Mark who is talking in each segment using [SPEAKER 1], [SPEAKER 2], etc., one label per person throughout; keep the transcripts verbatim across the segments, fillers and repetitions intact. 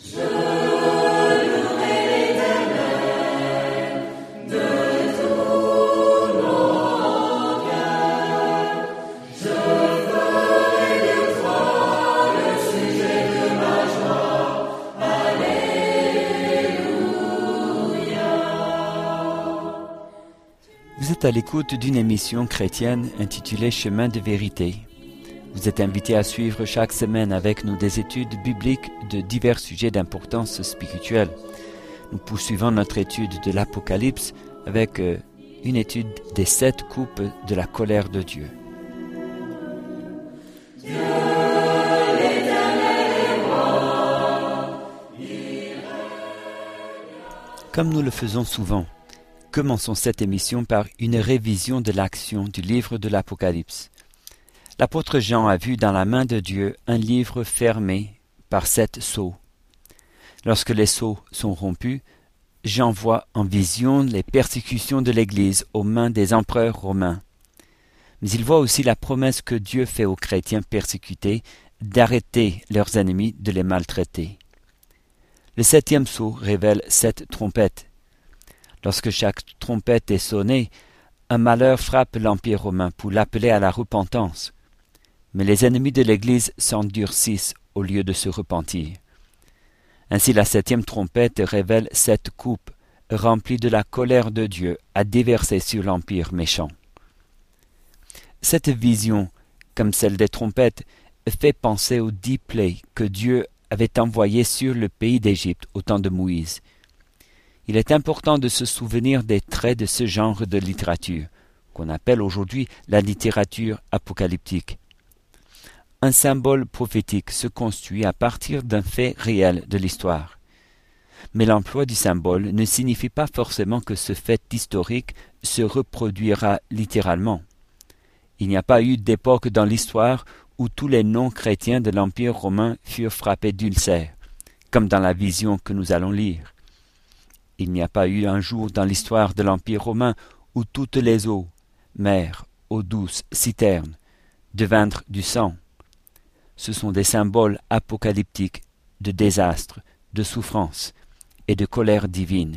[SPEAKER 1] Vous êtes à l'écoute d'une émission chrétienne intitulée Chemin de vérité. Vous êtes invité à suivre chaque semaine avec nous des études bibliques de divers sujets d'importance spirituelle. Nous poursuivons notre étude de l'Apocalypse avec euh, une étude des sept coupes de la colère de Dieu. Comme nous le faisons souvent, commençons cette émission par une révision de l'action du livre de l'Apocalypse. L'apôtre Jean a vu dans la main de Dieu un livre fermé par sept sceaux. Lorsque les sceaux sont rompus, Jean voit en vision les persécutions de l'Église aux mains des empereurs romains. Mais il voit aussi la promesse que Dieu fait aux chrétiens persécutés d'arrêter leurs ennemis, de les maltraiter. Le septième sceau révèle sept trompettes. Lorsque chaque trompette est sonnée, un malheur frappe l'Empire romain pour l'appeler à la repentance. Mais les ennemis de l'Église s'endurcissent au lieu de se repentir. Ainsi la septième trompette révèle sept coupes remplies de la colère de Dieu à déverser sur l'Empire méchant. Cette vision, comme celle des trompettes, fait penser aux dix plaies que Dieu avait envoyées sur le pays d'Égypte au temps de Moïse. Il est important de se souvenir des traits de ce genre de littérature, qu'on appelle aujourd'hui la littérature apocalyptique. Un symbole prophétique se construit à partir d'un fait réel de l'histoire. Mais l'emploi du symbole ne signifie pas forcément que ce fait historique se reproduira littéralement. Il n'y a pas eu d'époque dans l'histoire où tous les non-chrétiens de l'Empire romain furent frappés d'ulcères, comme dans la vision que nous allons lire. Il n'y a pas eu un jour dans l'histoire de l'Empire romain où toutes les eaux, mers, eaux douces, citernes, devinrent du sang. Ce sont des symboles apocalyptiques de désastre, de souffrance et de colère divine.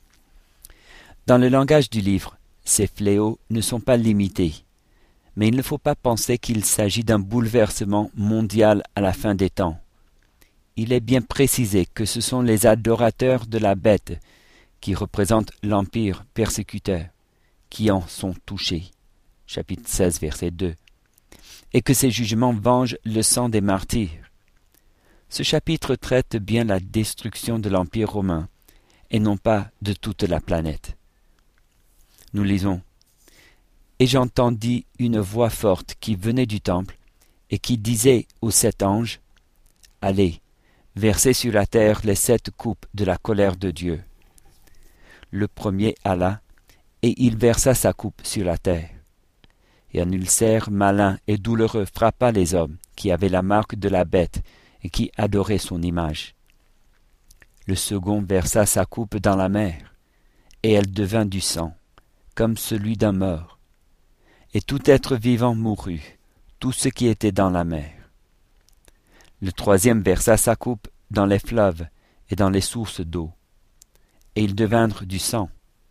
[SPEAKER 1] Dans le langage du livre, ces fléaux ne sont pas limités, mais il ne faut pas penser qu'il s'agit d'un bouleversement mondial à la fin des temps. Il est bien précisé que ce sont les adorateurs de la bête qui représentent l'empire persécuteur, qui en sont touchés. Chapitre seize, verset deux. Et que ces jugements vengent le sang des martyrs. Ce chapitre traite bien la destruction de l'Empire romain, et non pas de toute la planète. Nous lisons. Et j'entendis une voix forte qui venait du temple, et qui disait aux sept anges, « Allez, versez sur la terre les sept coupes de la colère de Dieu. » Le premier alla, et il versa sa coupe sur la terre. Et un ulcère malin et douloureux frappa les hommes qui avaient la marque de la bête et qui adoraient son image. Le second versa sa coupe dans la mer, et elle devint du sang, comme celui d'un mort. Et tout être vivant mourut, tout ce qui était dans la mer. Le troisième versa sa coupe dans les fleuves et dans les sources d'eau, et ils devinrent du sang.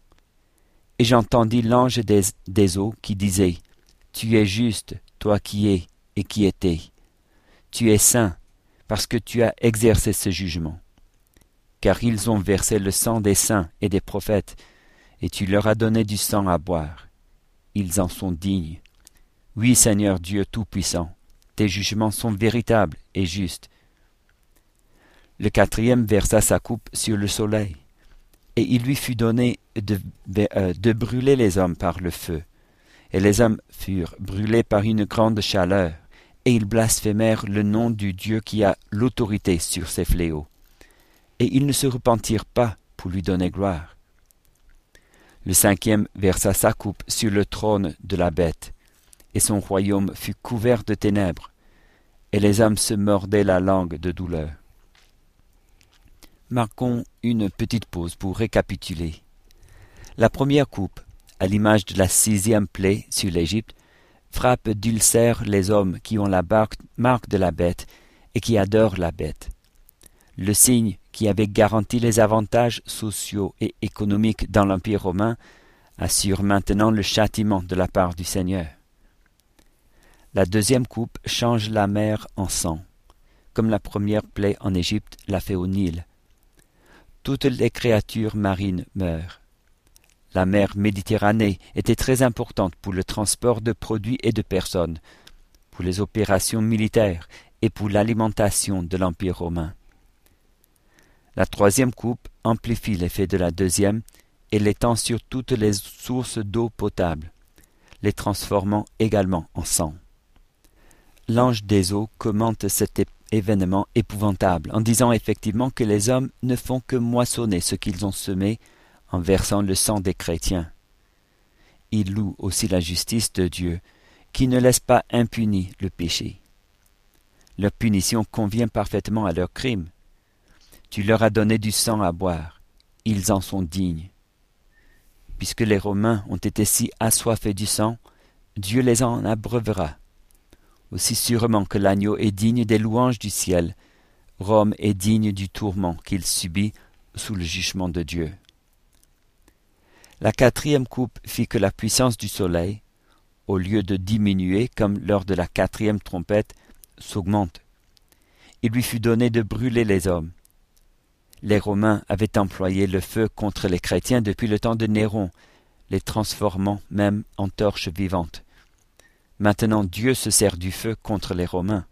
[SPEAKER 1] Et j'entendis l'ange des, des eaux qui disait, « Tu es juste, toi qui es et qui étais. Tu es saint, parce que tu as exercé ce jugement. Car ils ont versé le sang des saints et des prophètes, et tu leur as donné du sang à boire. Ils en sont dignes. Oui, Seigneur Dieu Tout-Puissant, tes jugements sont véritables et justes. » Le quatrième versa sa coupe sur le soleil, et il lui fut donné de, de, euh, de brûler les hommes par le feu. Et les hommes furent brûlés par une grande chaleur, et ils blasphémèrent le nom du Dieu qui a l'autorité sur ces fléaux. Et ils ne se repentirent pas pour lui donner gloire. Le cinquième versa sa coupe sur le trône de la bête, et son royaume fut couvert de ténèbres, et les hommes se mordaient la langue de douleur. Marquons une petite pause pour récapituler. La première coupe, à l'image de la sixième plaie sur l'Égypte, frappe d'ulcères les hommes qui ont la marque de la bête et qui adorent la bête. Le signe qui avait garanti les avantages sociaux et économiques dans l'Empire romain, assure maintenant le châtiment de la part du Seigneur. La deuxième coupe change la mer en sang, comme la première plaie en Égypte l'a fait au Nil. Toutes les créatures marines meurent. La mer Méditerranée était très importante pour le transport de produits et de personnes, pour les opérations militaires et pour l'alimentation de l'Empire romain. La troisième coupe amplifie l'effet de la deuxième et l'étend sur toutes les sources d'eau potable, les transformant également en sang. L'ange des eaux commente cet événement épouvantable en disant effectivement que les hommes ne font que moissonner ce qu'ils ont semé en versant le sang des chrétiens. Il loue aussi la justice de Dieu qui ne laisse pas impuni le péché. Leur punition convient parfaitement à leur crime. Tu leur as donné du sang à boire, ils en sont dignes. Puisque les Romains ont été si assoiffés du sang, Dieu les en abreuvera. Aussi sûrement que l'agneau est digne des louanges du ciel, Rome est digne du tourment qu'il subit sous le jugement de Dieu. La quatrième coupe fit que la puissance du soleil, au lieu de diminuer comme lors de la quatrième trompette, s'augmente. Il lui fut donné de brûler les hommes. Les Romains avaient employé le feu contre les chrétiens depuis le temps de Néron, les transformant même en torches vivantes. Maintenant Dieu se sert du feu contre les Romains.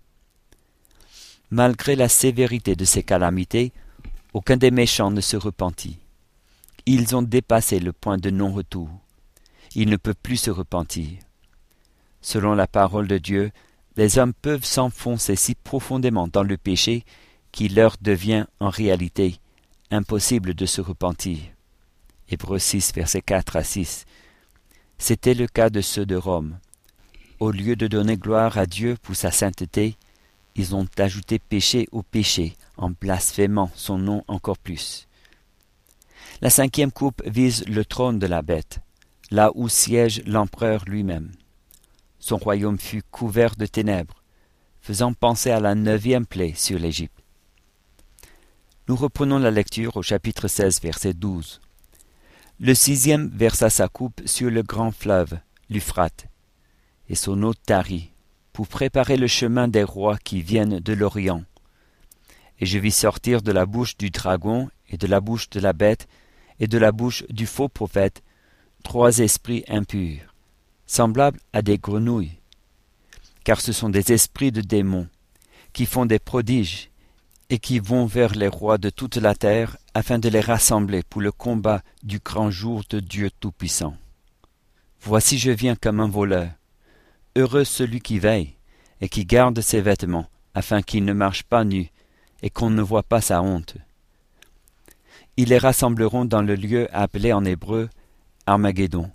[SPEAKER 1] Malgré la sévérité de ces calamités, aucun des méchants ne se repentit. Ils ont dépassé le point de non-retour. Ils ne peuvent plus se repentir. Selon la parole de Dieu, les hommes peuvent s'enfoncer si profondément dans le péché qu'il leur devient en réalité impossible de se repentir. Hébreux six, versets quatre à six. C'était le cas de ceux de Rome. Au lieu de donner gloire à Dieu pour sa sainteté, ils ont ajouté péché au péché en blasphémant son nom encore plus. La cinquième coupe vise le trône de la bête, là où siège l'empereur lui-même. Son royaume fut couvert de ténèbres, faisant penser à la neuvième plaie sur l'Égypte. Nous reprenons la lecture au chapitre seize, verset douze. Le sixième versa sa coupe sur le grand fleuve, l'Euphrate, et son eau tarit, pour préparer le chemin des rois qui viennent de l'Orient. Et je vis sortir de la bouche du dragon, et de la bouche de la bête, et de la bouche du faux prophète, trois esprits impurs, semblables à des grenouilles, car ce sont des esprits de démons, qui font des prodiges, et qui vont vers les rois de toute la terre, afin de les rassembler pour le combat du grand jour de Dieu Tout-Puissant. Voici je viens comme un voleur. Heureux celui qui veille, et qui garde ses vêtements, afin qu'il ne marche pas nu, et qu'on ne voit pas sa honte. Ils les rassembleront dans le lieu appelé en hébreu Armageddon.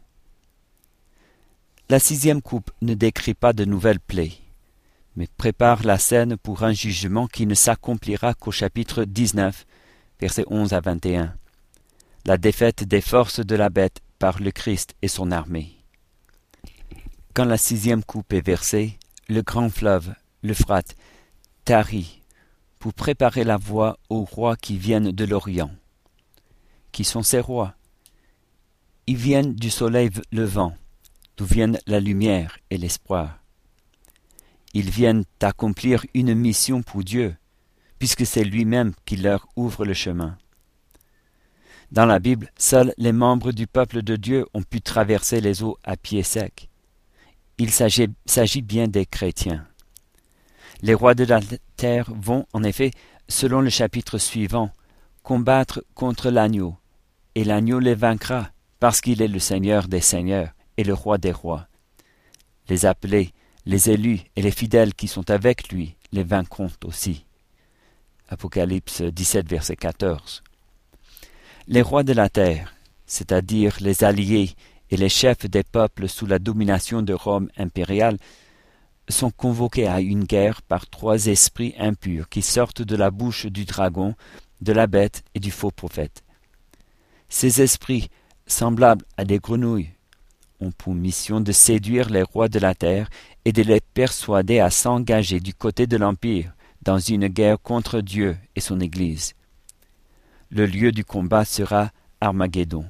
[SPEAKER 1] La sixième coupe ne décrit pas de nouvelles plaies, mais prépare la scène pour un jugement qui ne s'accomplira qu'au chapitre dix-neuf, versets onze à vingt et un. La défaite des forces de la bête par le Christ et son armée. Quand la sixième coupe est versée, le grand fleuve, l'Euphrate, tarit pour préparer la voie aux rois qui viennent de l'Orient. Qui sont ces rois? Ils viennent du soleil levant, d'où viennent la lumière et l'espoir. Ils viennent accomplir une mission pour Dieu, puisque c'est lui-même qui leur ouvre le chemin. Dans la Bible, seuls les membres du peuple de Dieu ont pu traverser les eaux à pied sec. Il s'agit, s'agit bien des chrétiens. Les rois de la terre vont, en effet, selon le chapitre suivant, combattre contre l'agneau, et l'agneau les vaincra, parce qu'il est le Seigneur des seigneurs et le roi des rois. Les appelés, les élus et les fidèles qui sont avec lui les vaincront aussi. Apocalypse dix-sept, verset quatorze. Les rois de la terre, c'est-à-dire les alliés et les chefs des peuples sous la domination de Rome impériale, sont convoqués à une guerre par trois esprits impurs qui sortent de la bouche du dragon, de la bête et du faux prophète. Ces esprits, semblables à des grenouilles, ont pour mission de séduire les rois de la terre et de les persuader à s'engager du côté de l'Empire dans une guerre contre Dieu et son Église. Le lieu du combat sera Armageddon.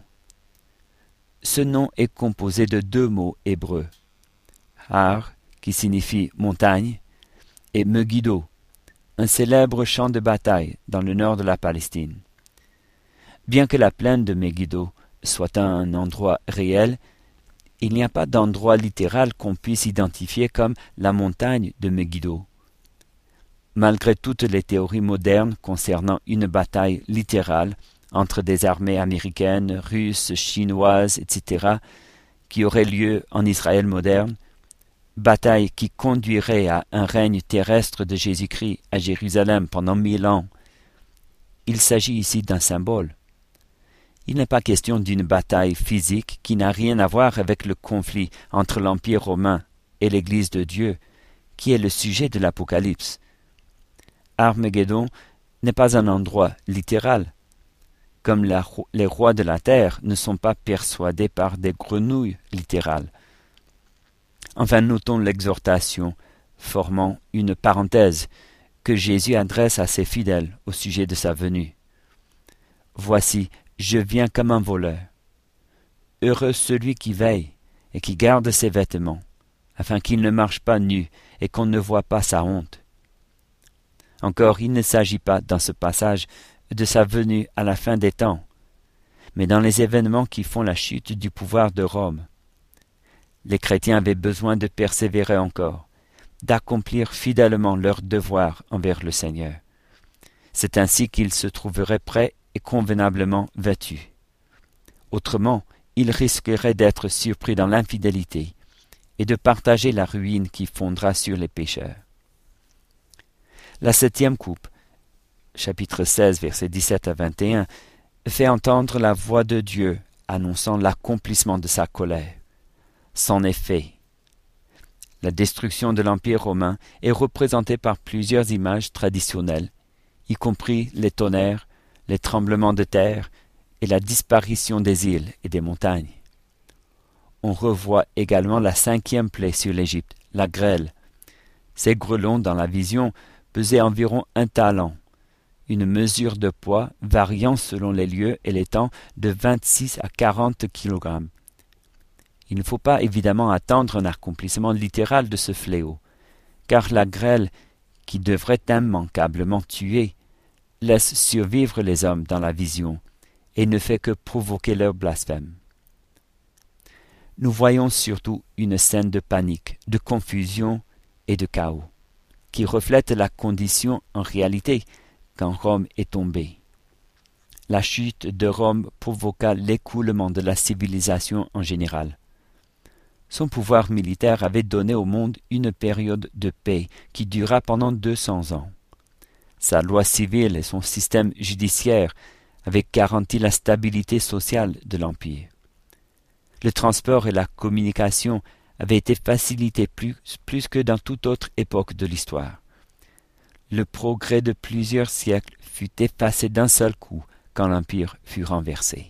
[SPEAKER 1] Ce nom est composé de deux mots hébreux, Har, qui signifie montagne, et Megiddo, un célèbre champ de bataille dans le nord de la Palestine. Bien que la plaine de Megiddo soit un endroit réel, il n'y a pas d'endroit littéral qu'on puisse identifier comme la montagne de Megiddo. Malgré toutes les théories modernes concernant une bataille littérale entre des armées américaines, russes, chinoises, et cetera, qui aurait lieu en Israël moderne, bataille qui conduirait à un règne terrestre de Jésus-Christ à Jérusalem pendant mille ans, il s'agit ici d'un symbole. Il n'est pas question d'une bataille physique qui n'a rien à voir avec le conflit entre l'Empire romain et l'Église de Dieu, qui est le sujet de l'Apocalypse. Armageddon n'est pas un endroit littéral, comme la, les rois de la terre ne sont pas persuadés par des grenouilles littérales. Enfin, notons l'exhortation, formant une parenthèse, que Jésus adresse à ses fidèles au sujet de sa venue. « Voici, je viens comme un voleur. Heureux celui qui veille et qui garde ses vêtements, afin qu'il ne marche pas nu et qu'on ne voie pas sa honte. » Encore, il ne s'agit pas, dans ce passage, de sa venue à la fin des temps, mais dans les événements qui font la chute du pouvoir de Rome. Les chrétiens avaient besoin de persévérer encore, d'accomplir fidèlement leur devoir envers le Seigneur. C'est ainsi qu'ils se trouveraient prêts et convenablement vêtus. Autrement, ils risqueraient d'être surpris dans l'infidélité et de partager la ruine qui fondra sur les pécheurs. La septième coupe, chapitre seize, versets dix-sept à vingt et un, fait entendre la voix de Dieu annonçant l'accomplissement de sa colère. C'en est fait. La destruction de l'Empire romain est représentée par plusieurs images traditionnelles, y compris les tonnerres, les tremblements de terre et la disparition des îles et des montagnes. On revoit également la cinquième plaie sur l'Égypte, la grêle. Ces grêlons, dans la vision, pesaient environ un talent, une mesure de poids variant selon les lieux et les temps de vingt-six à quarante kilogrammes. Il ne faut pas évidemment attendre un accomplissement littéral de ce fléau, car la grêle, qui devrait immanquablement tuer, laisse survivre les hommes dans la vision et ne fait que provoquer leur blasphème. Nous voyons surtout une scène de panique, de confusion et de chaos, qui reflète la condition en réalité quand Rome est tombée. La chute de Rome provoqua l'écoulement de la civilisation en général. Son pouvoir militaire avait donné au monde une période de paix qui dura pendant deux cents ans. Sa loi civile et son système judiciaire avaient garanti la stabilité sociale de l'Empire. Le transport et la communication avaient été facilités plus, plus que dans toute autre époque de l'histoire. Le progrès de plusieurs siècles fut effacé d'un seul coup quand l'Empire fut renversé.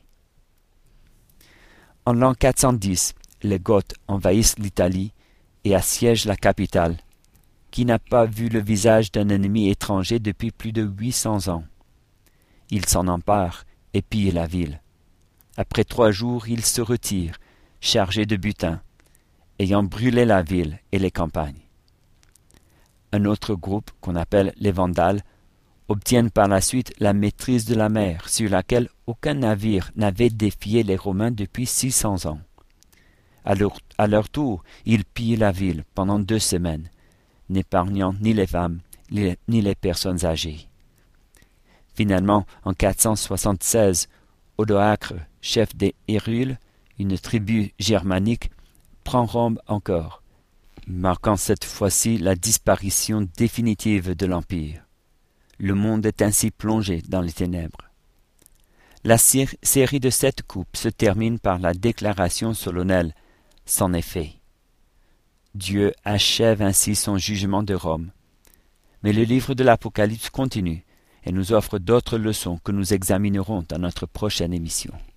[SPEAKER 1] En l'an quatre cent dix, les Goths envahissent l'Italie et assiègent la capitale, qui n'a pas vu le visage d'un ennemi étranger depuis plus de huit cents ans. Ils s'en emparent et pillent la ville. Après trois jours, ils se retirent, chargés de butin, ayant brûlé la ville et les campagnes. Un autre groupe, qu'on appelle les Vandales, obtiennent par la suite la maîtrise de la mer, sur laquelle aucun navire n'avait défié les Romains depuis six cents ans. À leur, à leur tour, ils pillent la ville pendant deux semaines, n'épargnant ni les femmes ni les personnes âgées. Finalement, en quatre cent soixante-seize, Odoacre, chef des Hérules, une tribu germanique, prend Rome encore, marquant cette fois-ci la disparition définitive de l'Empire. Le monde est ainsi plongé dans les ténèbres. La série de sept coupes se termine par la déclaration solennelle « C'en est fait ». Dieu achève ainsi son jugement de Rome. Mais le livre de l'Apocalypse continue et nous offre d'autres leçons que nous examinerons dans notre prochaine émission.